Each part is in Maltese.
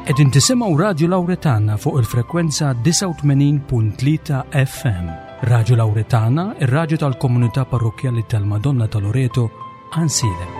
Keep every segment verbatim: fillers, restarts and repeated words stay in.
Qegħdin tisimgħu Radio Lawretana fuq il-frekwenza tisa' u tmenin punt tlieta F M. Radio Lawretana, ir-radju tal-Komunità Parrokjali tal-Madonna ta' Loreto, Ansile.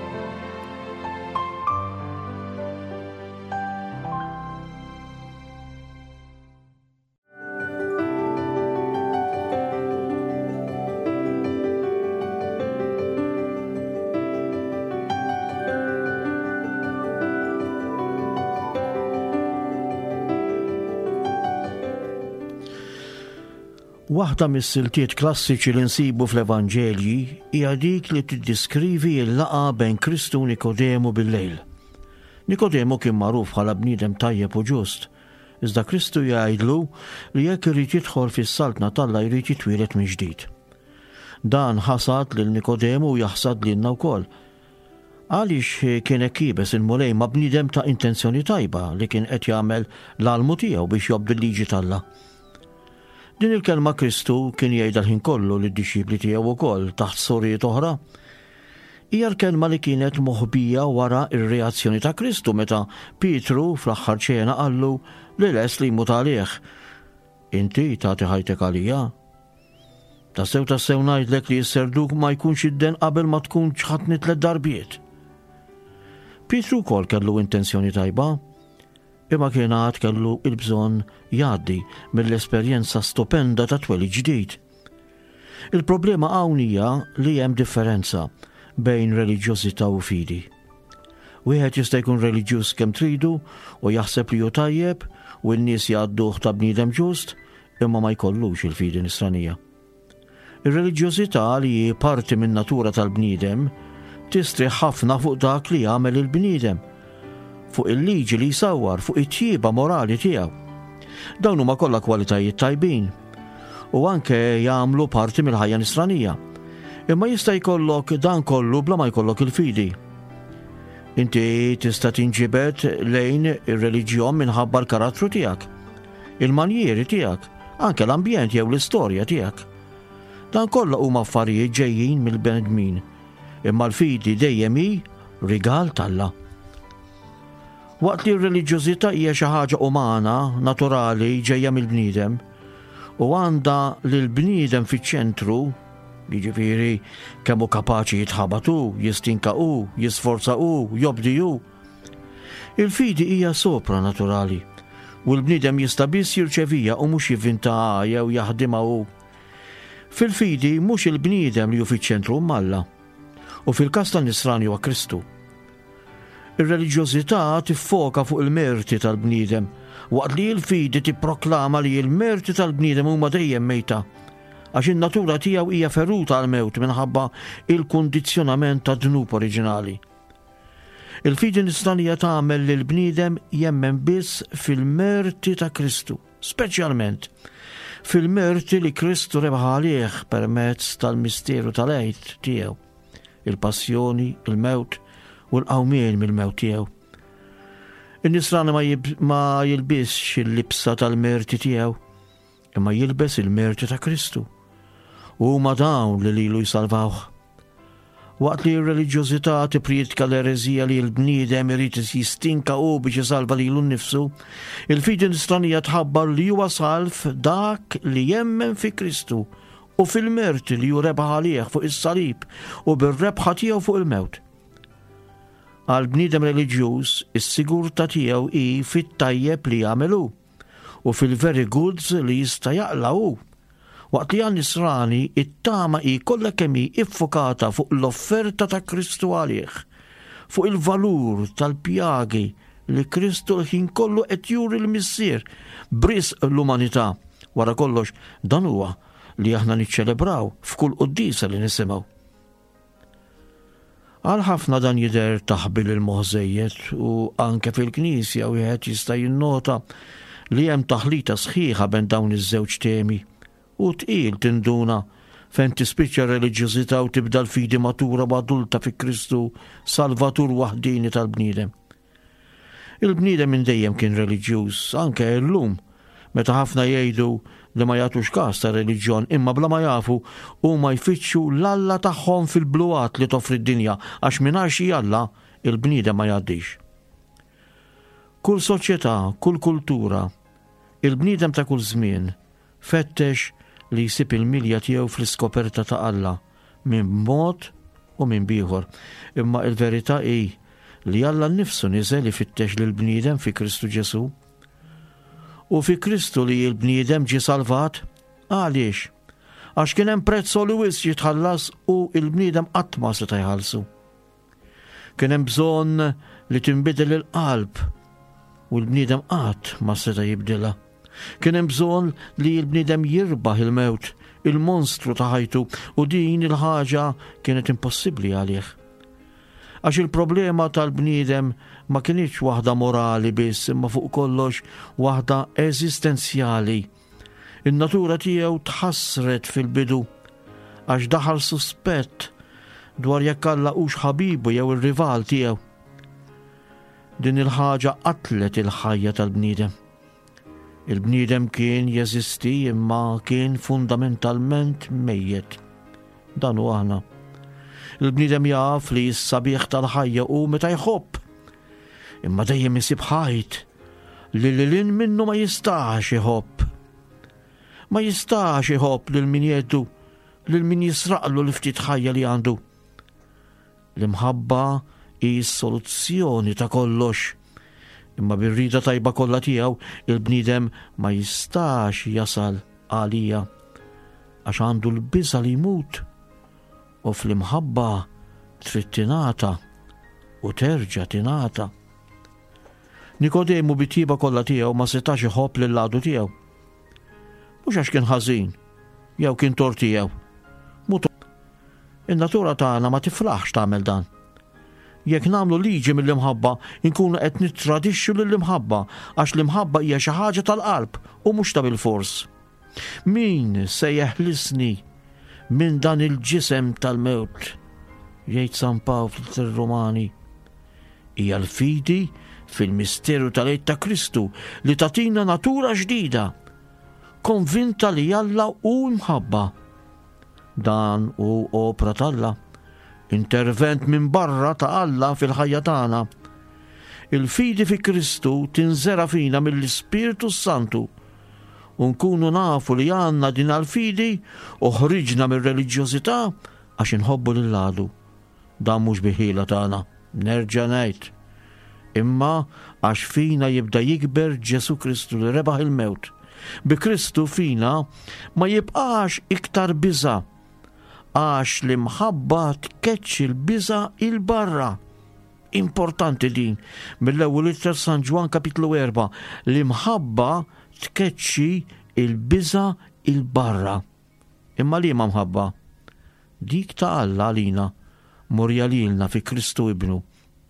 Waħda mis-siltiet klassiċi li nsibu fl-Evanġelji hija dik li tiddiskrivi l-laqa bejn Kristu u Nikodemu bil-lejl. Nikodemu kien magħruf bħala bniedem tajjeb u ġust, iżda Kristu jgħidlu li jekk irid jidħol fis-saltna tal-Alla jrid jitwieled minn ġdid. Dan ħasad lil Nikodemu u jaħsad lilna wkoll. Għaliex kien hekk jibes il-mulej ma' bniedem ta' intenzjoni tajba li kien qed jagħmel l-almu tiegħu biex jobdi l-liġi tal-Alla. Din il-kelma Kristu kien jgħidha l-ħin kollu lid-dixxipli tiegħu wkoll taħt sorijiet oħra. Hija l-kelma li kienet moħbija wara r-reazzjoni ta' Kristu meta Pietru fl-aħħar ċena qallu li les li jmut għalih. Inti tagħti ħajtek għalija? Tassew tassew ngħidlek li s-serduk ma jkunx idden qabel ma tkun ċħadni tliet darbiet. Pietru wkoll kellu intenzjoni tajba, imma kien għad kellu il-bżonn jgħaddi mill-esperjenza stupenda ta' twelid ġdid. Il-problema hawn hija li hemm differenza bejn reliġjożità u fidi. Wieħed jista' jkun reliġjuż kemm tridu u jaħseb li hu tajjeb u n-nies jgħadduh ta' bniedem ġust, imma ma jkollux il-fidi nisranija. Ir-reliġjożità li hi parti min-natura tal-bniedem tistri ħafna fuq dak li jagħmel il-bniedem, fuq il-liġi li jsawwar, fuq it-tjieba morali tiegħu. Dawn huma kollha kwalitajiet tajbin u anke jagħmlu parti mill-ħajja nisranija. Imma jista' jkollok dan kollu bla ma jkollok il-fidi. Inti tista' tinġibed lejn ir-reliġjon minħabba l-karattru tiegħek, il-manjieri tiegħek, anke l-ambjent jew l-istorja tiegħek. Dan kollha huma affarijiet ġejjin mill-bnedmin, imma l-fidi dejjem hi rigal tal-Alla. Waqt li r-reliġjożità hija xi ħaġa umana, naturali, ġejja mill-bniedem u għandha lil bniedem fiċ-ċentru, jiġifieri kemm hu kapaċi jitħabatu, jistinkaqu, jisforzaqu, jobdiju. Il-fidi hija sopranaturali u l-bniedem jista' biss jirċevija u mhux jivvintaha jew jaħdimha hu. Fil-fidi mhux il-bniedem li hu fiċ-ċentru Alla u fil-każ tan-nisrani huwa Kristu. Ir-reliġjożità tiffoka fuq il-merti tal-bniedem, waqt li l-fidi tipproklama li l-merti tal-bniedem huma dejjem mejta, għax in-natura tiegħu hija feruta għal mewt minħabba il-kundizzjonament ta' dnub oriġinali. Il-fidi nisranija tagħmel li l-bniedem jemmen biss fil-merti ta' Kristu, speċjalment fil-merti li Kristu rebaħ għalih permezz tal-misteru tal-għid tiegħu, il-passjoni, il-mewt u l-qawmien mill-mewt tiegħu. In-nisrani ma, jib, ma jilbisx il-libsa tal-merti tiegħu, imma jilbes il-merti ta' Kristu. U huma dawn li lilu jsalvawh. Waqt li r-reliġjożità tippriedika l-ereżija li l-bniedem irid jistinka u biex isalva lilu nnifsu, il-fidi nisranija tħabbar li huwa salv dak li jemmen fi Kristu u fil-merti li hu rebaħ għalih fuq is-salib u bir-rebħa tiegħu fuq il-mewt. Għal bniedem reliġjuż is-sigurtà tiegħu hi fit-tajjeb li jagħmelu u fil-very goods li jista' jaqla hu. Waqt li għan-nisrani it-tama hi kollha kemm hi iffokata fuq l-offerta ta' Kristu għalih, fuq il-valur tal-pjagi li Kristu l-ħin kollu qed juri l-missier b'risq l-umanità. Wara kollox dan huwa li aħna niċċelebraw f'kull qudiesa li nisimgħu. Għal ħafna dan jidher taħbil il-moħżejjed u anke fil-Knisja wieħed jista' jinnota li hemm taħlita sħiħa bejn dawn iż-żewġ temi u tqil tinduna fejn tispiċċa r-reliġjożità u tibda l-fidi matura u adulta fi Kristu Salvatur waħdini tal-bniedem. Il-bniedem minn dejjem kien reliġjuż anke llum meta ħafna jgħidu li ma jagħtux każ ta' reliġjon imma bla ma jafu huma jfittxu l-Alla tagħhom fil-bluqat li toffri d-dinja għax mingħajr xi Alla il-bniedem ma jgħaddix. Kull soċjetà, kull kultura, il-bniedem ta' kull żmien fettex li jsib il-milja tiegħu fl-iskoperta ta' Alla minn mod u minn bieħor. Imma il-verità hi li Alla nnifsu niżel ifittex lil bniedem fi Kristu Ġesu. U fi Kristu li l-bniedem ġie salvat għaliex? Għax kien hemm prezz li wis jitħallas u l-bniedem qatt ma seta' jħallsu. Kien hemm bżonn li tinbidel il-qalb u l-bniedem qatt ma seta' jibdilha. Kien hemm bżonn li l-bniedem jirbaħ il-mewt, il-monstru ta' ħajtu, u din il-ħaġa kienet impossibbli għalih. Għax il-problema tal-bniedem ma kienx waħda morali biss, imma fuq kollox waħda eżistenzjali. In-natura tiegħu tħassret fil-bidu għax daħal suspett dwar jekk Alla hux ħabibu jew ir-rival tiegħu. Din il-ħaġa qatlet il-ħajja tal-bniedem. Il-bniedem kien jeżisti imma kien fundamentalment mejjed. Dan hu aħna. Il-bniedem jaf li s-sabiħ tal-ħajja u meta jħobb. Imma dejjem isib ħajt li lilin minnu ma jistax iħobb. Ma jistax iħobb lil min jeddu, lil min jisraqlu l-ftit ħajja li għandu. L-imħabba hi s-soluzzjoni ta' kollox. Imma bir-rida tajba kollha tiegħu il-bniedem ma jistax jasal għalija għax għandu l-biża li jmut u fl-imħabba trid tingħata u terġa' tingħata. Nikodemu bit-tiba kollha tiegħu ma setax iħobb lill-għadu tiegħu. Mhux għax kien ħażin jew kien tort tiegħu. In-natura tagħna ma tiflaħx tagħmel dan. Jekk nagħmlu liġi mill-imħabba, inkunu qed nittradixxu lill-imħabba għax l-imħabba hija xi ħaġa tal-qalb u mhux ta' bil-fors. Min se jeħlisni minn dan il-ġisem tal-mewt? Jgħid San Pawlu lir-Rumani. Hija l-fidi fil-misteru tal-għid ta' Kristu li tagħtina natura ġdida, konvinta li Alla hu imħabba. Dan hu opra tal-Alla. Intervent minn barra ta' Alla fil-ħajja tagħna. Il-fidi fi Kristu tinżera fina mill-Ispiritu Santu u nkunu nafu li għandna din għal-fidi u ħriġna mir-reliġjożità għax inħobbu lill-għadu. Dan mhux biħila tagħna, nerġa' ngħid. Imma għax fina jibda jikber Ġesu Kristu li rebaħ il-mewt. Bi Kristu fina ma jibqax iktar biża' għax l-imħabba tkeċċi l-biża' il-barra. Importanti din. Mill-ewwel ittra San Ġwan kapitlu erba', l-imħabba tkeċċi il-biża' il-barra. Imma li ma mħabba? Dik ta' Alla għalina murja lilna fi Kristu Ibnu.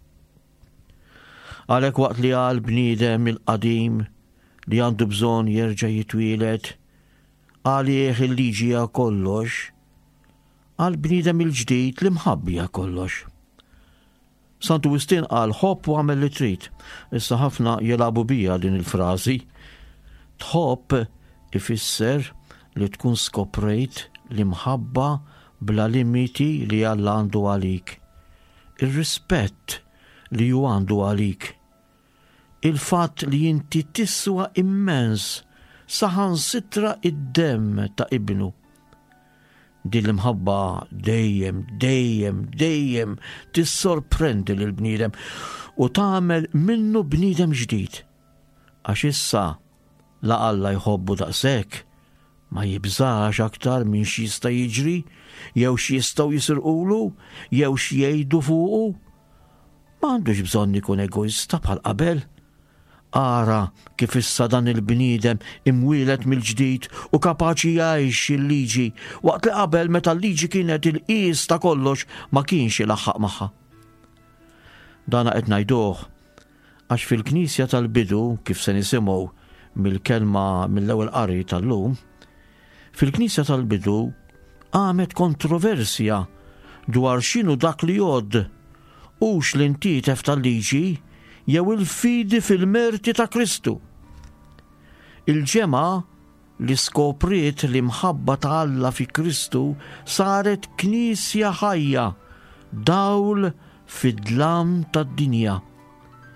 Għalhekk waqt li għal bniedem il-qadim li għandu bżonn jerġa' jitwieled, għalih il-liġija kollox, għal bniedem il-ġdid li mħabbija kollox. Sant Augustin qal ħobb u għamel li trid. Issa ħafna jelabu bija din il-frażi. Tħobb ifisser li tkun skoprejt li mħabba bla limiti li Alla għandu għalik. Ir-rispett li ju għandu għalik. Il-fatt li inti tiswa immens saħan sitra id-dem ta' ibnu. Din l-imħabba dejjem, dejjem, dejjem tissorprendi l-bniedem u tagħmel minnu bniedem ġdid. Għax issa la Alla jħobbu daqshekk ma jibżax aktar minn xi jista' jiġri, jew xi jistgħu jisirqulu, jew xi jgħidu fuqu. M'għandux bżonn ikun egoista bħal qabel. Ara kif issa dan il-bniedem imwielet mill-ġdid u kapaċi jgħix il-liġi waqt li qabel meta l-liġi kienet il-qies ta' kollox ma kienx ilaħħaq magħha. Dana qed ngħiduh għax fil-Knisja tal-bidu kif se nisimgħu mill-kelma mill-ewwel qari tal-lum, fil-Knisja tal-bidu għamet kontroversja dwar x'inhu dak li jgħodd hux l-intitef tal-liġi jew il-fidi fil-merti ta' Kristu. Il-ġema li skopriet li mħabba ta' Alla fi Kristu saret knisja ħajja, dawl fid-dlam tad-dinja.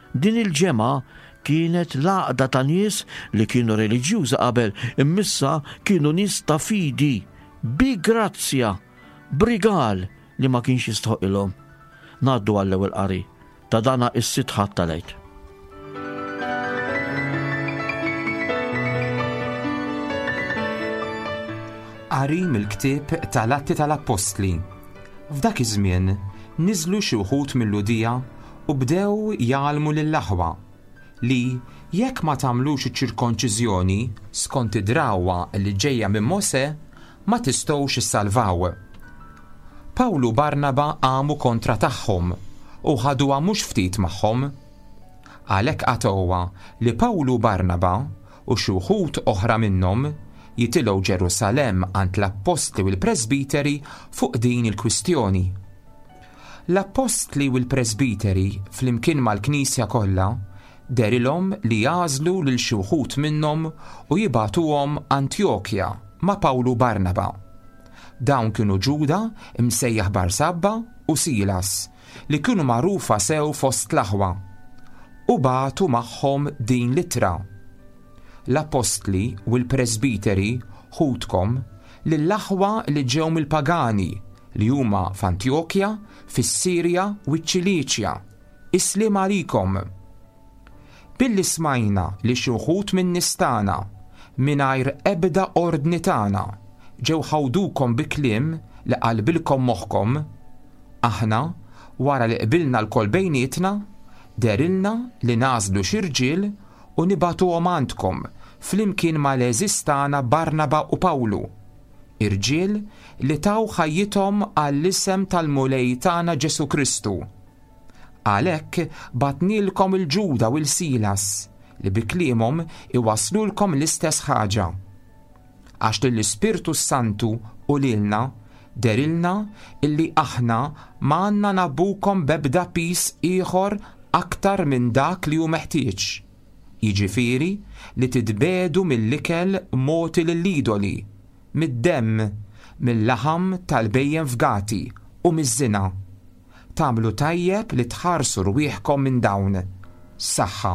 Din il-ġemgħa kienet laqda ta' nies li kienu reliġjuża qabel, immissa kienu nies ta' fidi, bi grazzja, brigal li ma kienx jistħoqilhom. Ngħaddu għall-ewwel qari ta' dana is-sitt ħadd tal-għid. Qari mill-ktieb tal-Atti tal-Apostli. F'dak iż-żmien niżlu xi wħud mill-Ludija u bdew jgħallmu lill-aħwa li jekk ma tagħmlux iċ-ċirkonċiżjoni skont id-drawwa li ġejja minn Mosè ma tistgħux issalvaw. Pawlu Barnaba għamu kontra tagħhom u ħaduha mhux ftit magħhom. Għalhekk għatowha li Pawlu Barnaba u xi wħud oħra minnhom jitilgħu Ġerusalemm għand l-Apostli u l-Presbiteri fuq din il-kwistjoni. L-Apostli u l-Presbiteri flimkien mal-Knisja kollha derilhom li jażlu lil xi wħud minnhom u jibagħtuhom Antjokja ma' Pawlu Barnaba. Dawn kienu Ġuda imsejjaħ Barsabba u Silas li kienu magħrufa sew fost l-aħwa u bagħtu magħhom din l-ittra. L-Apostli u l-Presbiteri ħudkom lill-aħwa li ġew mill-pagani li huma f'Antjokja, fis-Sirja u ċ-Ċiliċja. Islim għalikom. Billi smajna li xi wħud minn nies tagħna mingħajr ebda ordni tagħna ġew ħawdukom bi kliem li qalbilkom moħħkom, aħna wara li qbilna l-kol bejnietna derilna li nażlu xi irġiel u nibagħtuhom għandkom flimkien mal-eżis tagħna Barnaba u Pawlu, irġiel li taw ħajjithom għall-isem tal-mulej tagħna Ġesu Kristu. Għalhekk batnilkom il-Ġuda u l-Silas li bi kliemhom iwaslulkom l-istess ħaġa. Għax lill-Ispirtu Santu u lilna derilna illi aħna ma għandna nabbukom b'ebda pis ieħor aktar minn dak li hu meħtieġ. Jiġifieri li titbedu mill-ikel moti lill-idoli, mid-demm, mill-laħam tal-bejjem fgati u miż-żina. Tagħmlu tajjeb li tħarsu rwieħkom minn dawn. Saħħa.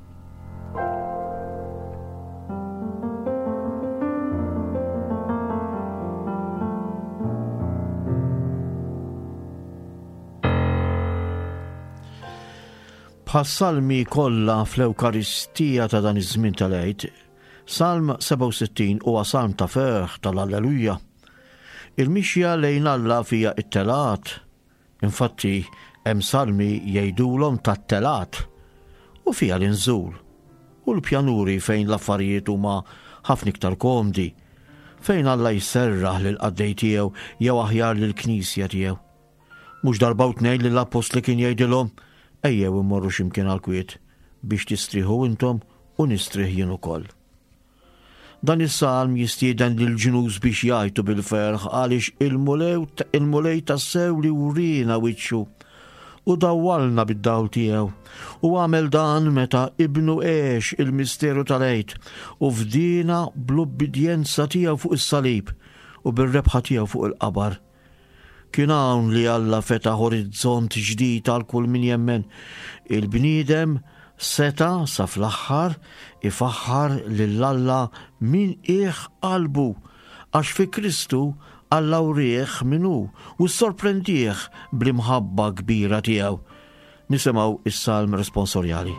Bħas-salmi kollha fl-Ewkaristija ta' dan iż-żmien tal-għid, Salm seba' u sittin huwa salm ta' ferħ tal-Alleluja. Il-mixja lejn Alla fija it-telat. Infatti hemm salmi jgħidulhom tat-telat u fija l-inżul u l-pjanuri fejn l-affarijiet huma ħafna iktar komdi, fejn Alla jserraħ lil qaddej tiegħu jew aħjar lill-Knisja tiegħu. Mhux darba u tnejn lill-Apostli kien jgħidilhom ejjew immorru x'imkien għall-kwiet biex tistrieħu intom u nistrieħ jien ukoll. Dan is-salm jistieden lill-ġnus biex jgħidu bil-ferħ għaliex il-mulej tas-sew li wrina wiċċu u dawwalna bid-dawl tiegħu u għamel dan meta ibnu għex il-misteru tal-għid u fdina bl-ubbidjenza tiegħu fuq is-salib u bir-rebħa tiegħu fuq il-qabar. Kien hawn li Alla feta orizzont ġdid għal kull min jemmen. Il-bniedem seta sa fl-aħħar ifaħħar lil Alla min qiegħ qalbu għax fi Kristu Alla wrieħ minnu u sorprendih bl-imħabba kbira tiegħu. Nisimgħu is-salm responsorjali.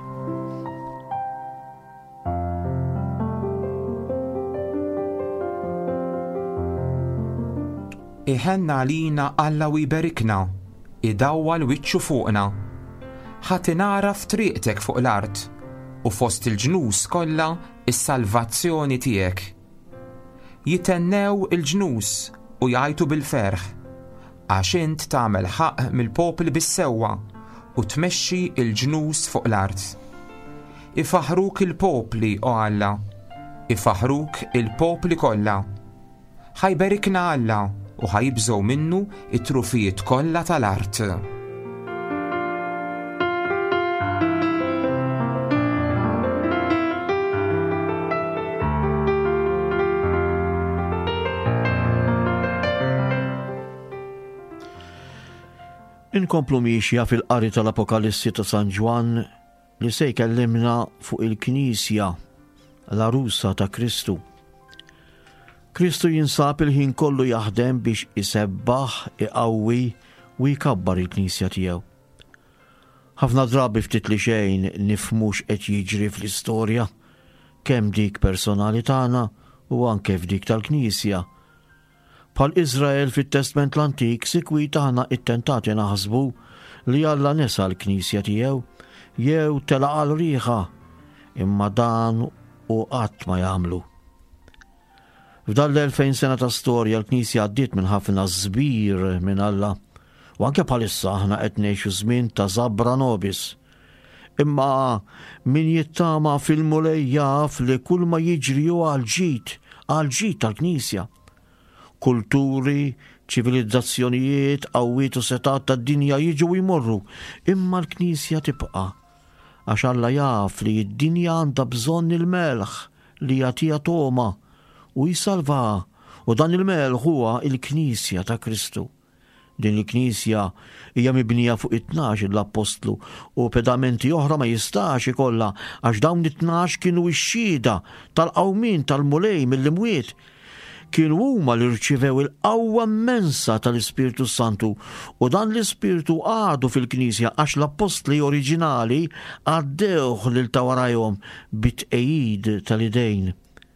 Iħenna għalina Alla u jberikna, idawwa l-wiċċu fuqna. Ħadd inara f'triqtek fuq l-art u fost il-ġnus kollha is-salvazzjoni tiegħek. Jitennew il-ġnus u jgħidu bil-ferħ għax int tagħmel ħaq mill-popli bis-sewwa u tmexxi il-ġnus fuq l-art. Ifaħruk il-popli o Alla, ifaħruk il-popli kollha. Ħajberikna Alla u ħajibżgħu minnu it-trufijiet kollha tal-art. Inkomplu miexja fil-qari tal-Apokalissi ta' San Ġwan li se jkellimna fuq il-Knisja, l-arusa ta' Kristu. Kristu jinsab il-ħin kollu jaħdem biex isebbaħ, iqawwi u jkabbar il-Knisja tiegħu. Ħafna drabi ftit li xejn nifhmux qed jiġri fl-istorja, kemm dik personali tagħna u anke f'dik tal-Knisja. Bħal Iżrael fit-Testament l-Antik sikwit aħna ittentati naħsbu li Alla nesa l-Knisja tiegħu jew telaq għal riħa, imma dan u qatt ma jagħmlu. F'dan l-elfejn sena ta' storja l-Knisja għaddiet minn ħafna żbir minn Alla, u anke bħalissa aħna qed ngħixu żmien ta' żabbra nobis. Imma min jittama fil-mulej jaf li kull ma jiġri hu għal ġid, għal ġid tal-Knisja. Kulturi, ċivilizzazzjonijiet, qawwiet u setat tad-dinja jiġu jmorru, imma l-Knisja tibqa'. Għax Alla jaf li d-dinja għandha bżonn il-melħ li jagħtiha toma u jisalva, u dan il-melħ huwa il-Knisja ta' Kristu. Din il-Knisja hija mibnija fuq it-tnax l-Apostlu u pedamenti oħra ma jistax ikollha għax dawn it-tnax kienu x-xhieda tal-qawmin tal-mulej mill-imwiet. Kienu huma li rċivew il-qawwa immensa tal-Ispirtu Santu u dan l-Ispirtu għadu fil-Knisja għax l-Apostli oriġinali għaddewh lil ta' warajhom bit-tqejjid tal-idejn.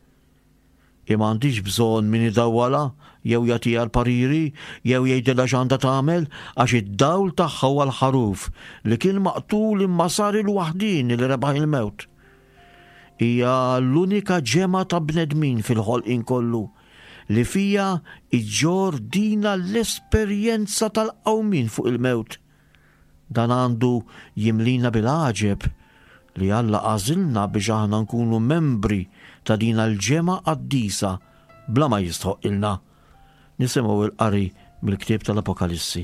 Imma m'għandix bżonn min idawwala jew jagħtiha l-pariri jew jgħidilha x'għandha tagħmel għax id-dawl tagħha huwa l-ħaruf li kien maqtul imma sar il-waħdin li rebaħ il-mewt. Hija l-unika ġema ta' bnedmin fil-ħolqien kollu li fija iġġor dina l-esperjenza tal-qawmin fuq il-mewt. Dan għandu jimlina bil-għaġeb li Alla għażilna biex aħna nkunu membri ta' dina l-ġema qaddisa bla ma jistħoq ilna. Nisimgħu il-qari mill-ktieb tal-Apokalissi.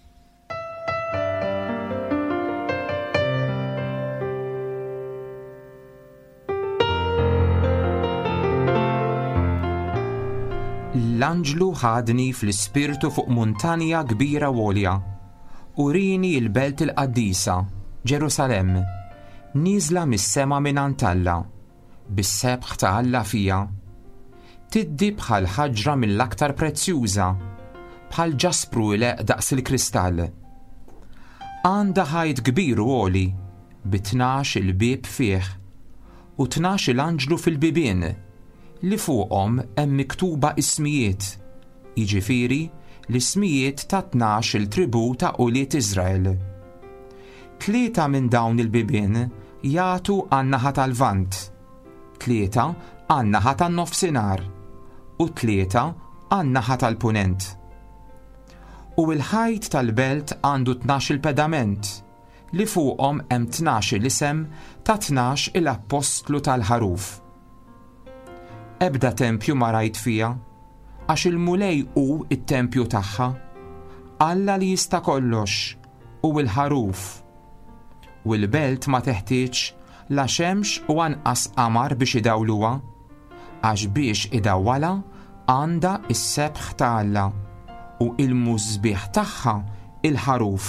L-anġlu ħadni fl-ispirtu fuq muntanja kbira għolja u rini l-belt il-qaddisa, Ġerusalem, niżla mis-sema mingħand Alla, bis-sebħ ta' Alla fija. Tiddi bħal ħaġra mill-aktar prezzjuża, bħal ġaspru ileq daqs il-kristall. Għandha ħajt kbir u għoli, bi tnax il-bieb fih, u tnax il-anġlu fil-bibien, li fuqhom hemm miktuba ismijiet, jiġifieri l-ismijiet ta' tnax il-tribu ta' uliet Iżrael. Tlieta minn dawn il-bibien jagħtu għan-naħa tal-Lvant, tlieta għan-naħa tan-nofsinhar u tlieta għan-naħa tal-punent. U l-ħajt tal-belt għandu tnax il-pedament li fuqhom hemm tnax il-isem ta' tnax il-apostlu tal-ħaruf. Ebda tempju ma rajt fija, għax il-mulej hu it-tempju tagħha, Alla li jista' kollox u l-ħaruf. U l-belt ma teħtieġ la xemx u anqas qamar biex idawluha, għax biex idawwala għandha s-sebħ ta' Alla u il-mużbieħ tagħha il-ħaruf.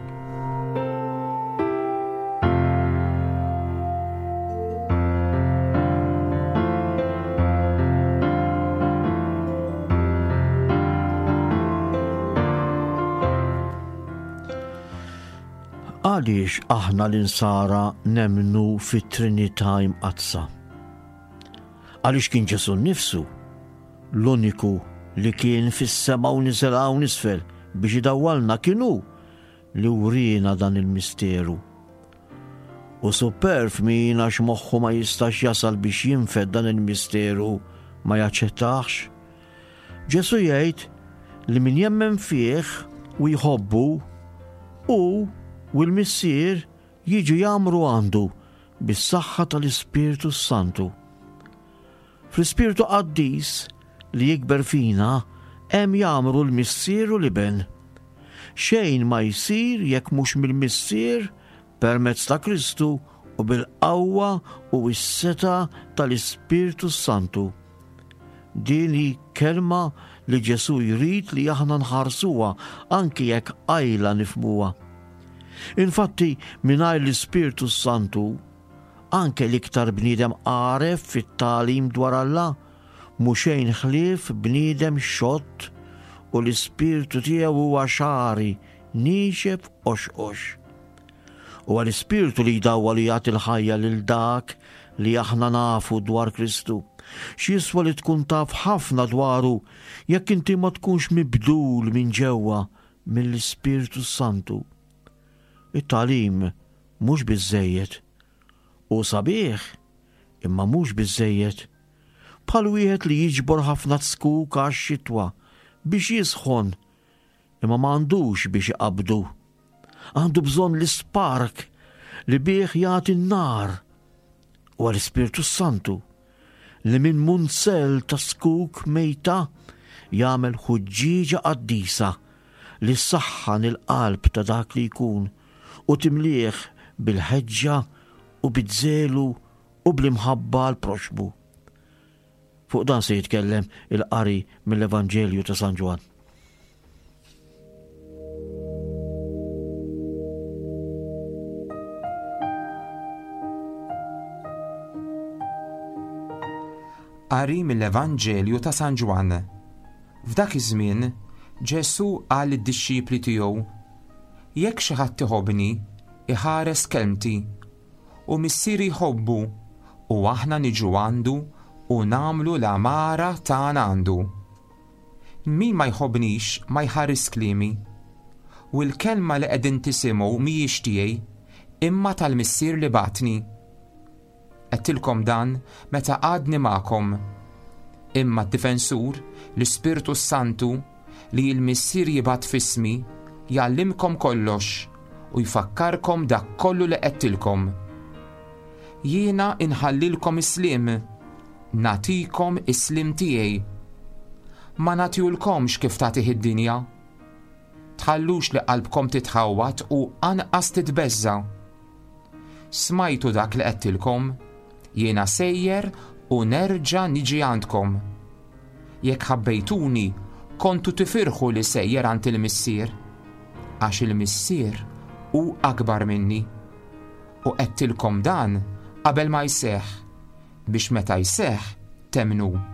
Għaliex aħna l-insara nemnu fit-Trinità imqazza? Għaliex kien Ġesu nnifsu l-uniku li kien fis-sema u niżel hawn isfel biex idawwalna kienu li wrina dan il-misteru. U superf min għax moħħu ma jistax jasal biex jinfed dan il-misteru ma jaċċettax. Ġesu jgħid li min jemmen fih u jħobbu u u l-missier jiġu jagħmru għandu bis-saħħa tal-Ispirtu Santu. Fl-Ispirtu Qaddis li jikber fina hemm jagħmru l-missieru liben. Xejn ma jsir jekk mhux mill-missier permezz ta' Kristu u bil-qawwa u s-seta tal-Ispirtu Santu. Din hi kelma li Ġesu jrid li aħna nħarsuha anki jekk qajla nifhmuha. Infatti, mingħajr l-Ispirtu Santu, anke l-iktar bniedem għaref fit-tagħlim dwar Alla, mhux xejn ħlief bniedem xott u l-Ispirtu tiegħu huwa xari, nixef ox-ox. U għal-Ispirtu li jdawwa li jagħti l-ħajja lil dak li aħna nafu dwar Kristu. X'jiswa li tkun taf ħafna dwaru jekk inti ma tkunx mibdul minn ġewwa mill-Ispirtu Santu. It-tagħlim mhux biżżejjed u sabiħ imma mhux biżżejjed. Bħal wieħed li jiġbor ħafna skuk għax-xitwa biex jisħon imma m'għandux biex iqabdu. Għandu bżonn l-ispark li bih jagħti n-nar u għall-Ispirtu Santu li minn munzell ta' skuk mejta jagħmel ħuġġieġa qaddisa li ssaħħan il-qalb ta' dak li jkun u timlieħ bil-ħeġġa u bit-żelu u bl-imħabba l-proxbu. Fuq dan se jitkellem il-qari mill-Evanġelju ta' San Ġwan. Qari mill-Evanġelju ta' San Ġwan. F'dak iż-żmien Ġesu qal lid-dixxipli tiegħu: jekk xi ħadd iħobbni, iħares kelmti, u missieri jħobbu, u aħna niġu għandu u nagħmlu l-amara tagħna għandu. Min ma jħobbnix ma jħares kliemi, u l-kelma li qegħdin tisimgħu mhijiex tiegħi imma tal-missier li bagħtni. Qedtilkom dan meta għadni magħkom, imma d-difensur l-Ispirtu Santu li l-missier jibgħat f'ismi jgħallimkom kollox u jfakkarkom dak kollu li qedtilkom. Jiena inħallilkom isliem, nagħtikom islim tiegħi. Ma nagħtihulkomx kif tagħtih id-dinja. Tħallux li qalbkom titħawwat u anqas titbeżza. Smajtu dak li qedtilkom, jiena sejjer u nerġa' niġi għandkom. Jekk ħabbejtuni, kontu tifirħu li sejjer għand il-missier, għax il-missier hu akbar minni. U qedtilkom dan qabel ma jseħħ, biex meta jseħħ temnu.